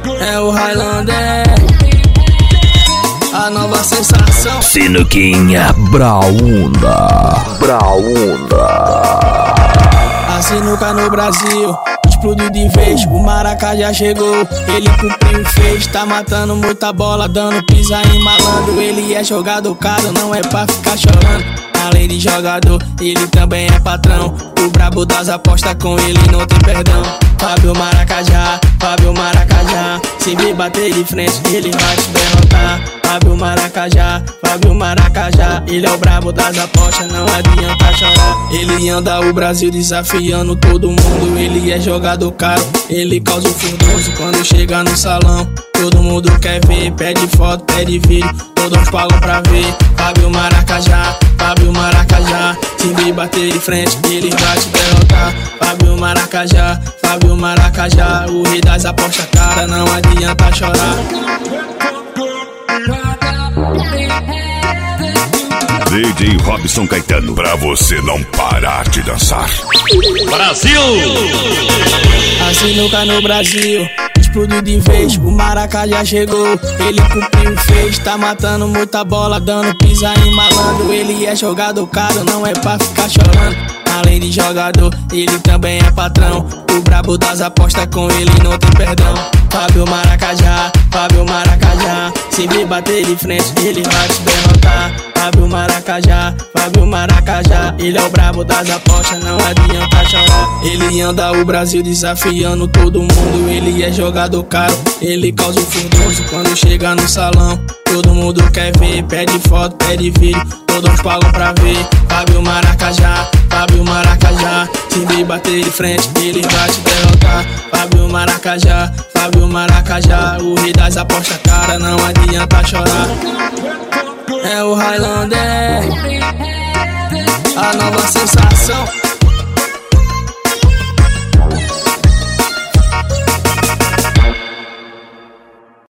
É o Highlander, a nova sensação. Sinuquinha Braunda. A sinuca no Brasil explodiu de vez, o Maracá já chegou, ele cumpriu e fez. Tá matando muita bola, dando pisa em malandro. Ele é jogador caro, não é pra ficar chorando. Além de jogador, ele também é patrão. O brabo das apostas, com ele não tem perdão. Fábio Maracajá, Fábio Maracajá. Se me bater de frente, ele vai te derrotar. Fábio Maracajá, Fábio Maracajá. Ele é o brabo das apostas, não adianta chorar. Ele anda o Brasil desafiando todo mundo. Ele é jogador caro, ele causa o furdoso quando chega no salão. Todo mundo quer ver, pede foto, pede vídeo, todos pagam pra ver. Fábio Maracajá, Fábio Maracajá. Se me bater de frente, ele vai te derrotar. Fábio Maracajá, Fábio Maracajá. O rei das apostas, cara, não adianta chorar. DJ Robson Caetano, pra você não parar de dançar. Brasil! A sinuca no Brasil explodiu de vez, o Maracá já chegou, ele cumpriu e fez. Tá matando muita bola, dando pisa em malandro. Ele é jogador caro, não é pra ficar chorando. Além de jogador, ele também é patrão. O brabo das apostas, com ele não tem perdão. Fábio Maracajá, Fábio Maracajá. Se me bater de frente, ele vai te derrotar. Fábio Maracajá, Fábio Maracajá. Ele é o brabo das apostas, não adianta chorar. Ele anda o Brasil desafiando todo mundo. Ele é jogador caro, ele causa o furdoso quando chega no salão. Todo mundo quer ver, pede foto, pede vídeo, todos pagam pra ver. Fábio Maracajá, Fábio Maracajá. Se me bater de frente, ele vai te derrotar. Fábio Maracajá, Fábio Maracajá. O rei das apostas, cara, não adianta chorar. É o Highlander, a nova sensação.